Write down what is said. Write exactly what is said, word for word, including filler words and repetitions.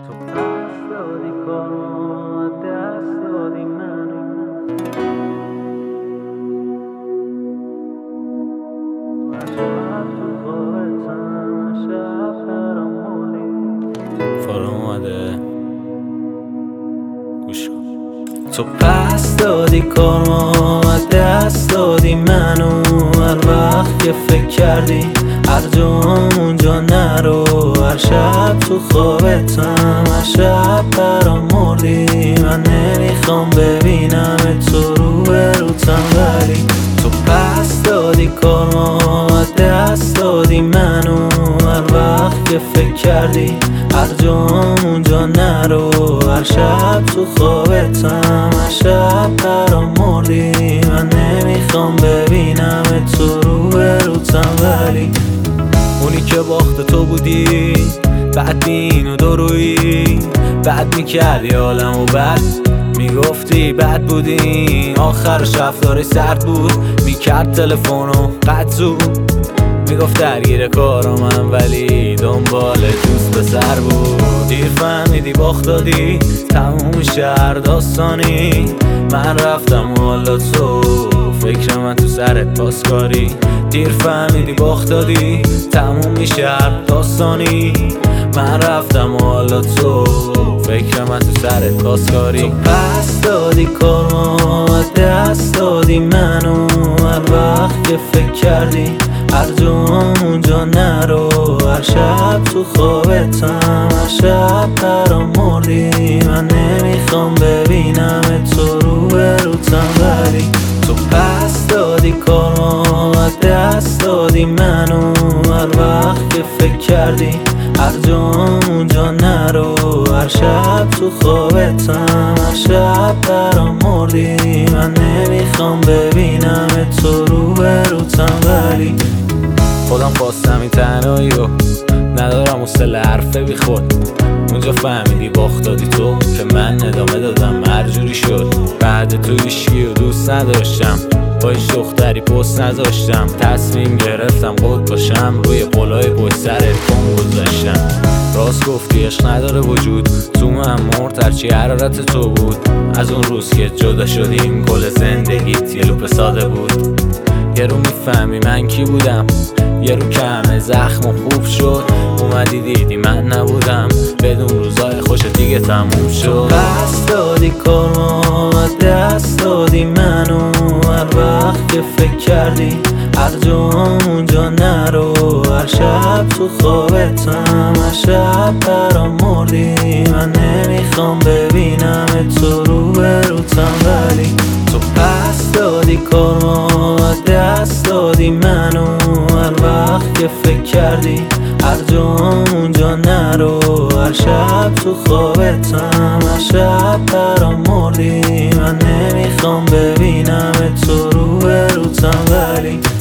تو پس دادی کارو دست دادی منو شب تو خوابتم شب برام مردی فارم اومده گوش کن. تو پس دادی کارو دست دادی منو هر وقت که فکر کردی هر جا اونجا نرو هر شب تو خوابتم هر شب برام مردی من نمیخوام ببینم تو رو به روتم ولی تو پس دادی کارو دست دادی منو هر وقت که فکر کردی هر جا اونجا نرو هر شب تو خوابتم هر شب برام مردی من نمیخوام ببینم تو رو به روتم ولی اونی که باخت تو بودی بعد اینو درویی بعد میکردی عالم و بعد میگفتی بد بودی آخرش رفتاری سرد بود میکرد تلفنو قطع زود میگفت درگیر کارم ولی دنبال دوست پسر بود دیر فهمیدی باخت دادی تموم شهر داستانی من رفتم و حالا تو فکر من تو سرت پاسکاری دیر فهمیدی باخت دادی تموم شهر داستانی من رفتم و حالا تو فکر من تو سرت پاسکاری تو پس دادی کارو دست دادی منو هر وقت که فکر کردی هر جا اونجا نرو هر شب تو خوابتم هر شب برام مردی من نمیخوام ببینم تو رو به روتم ولی تو پس دادی کارو دست دادی منو هر وقت که فکر کردی هر جا اونجا نرو هر شب تو خوابتم هر شب برام مردی من نمیخوام ببینم تو رو به روتم ولی خودم خواستم این تنهایی رو ندارم حوصله حرفه بی خود اونجا فهمیدی باخت دادی تو که من ادامه دادم هر جوری شد بعد تو هیچکی رو دوست نداشتم با هیچ دختری پست نذاشتم تصمیم گرفتم خود باشم روی قلای پشت سرت پام گذاشتم راست گفتی عشق نداره وجود تو من مرد هرچی حرارت تو بود از اون روز که جدا شدیم کل زندگیت یه لوپ ساده بود یه رو میفهمی من کی بودم یه رو که همه زخم و خوب شد اومدی دیدی من نبودم بدون روزای خوش دیگه تموم شد پس دادی کارو دست دادی منو هر وقت که فکر کردی هر جا اونجا نرو هر شب تو خوابتم هر شب برام مردی من نمیخوام ببینم تو رو به روتم ولی تو پس دادی کارو دست دادی منو هر وقت که فکر کردی هر جا اونجا نرو هر شب تو خوابتم هر شب برام مردی من نمیخوام ببینم تو رو به روتم ولی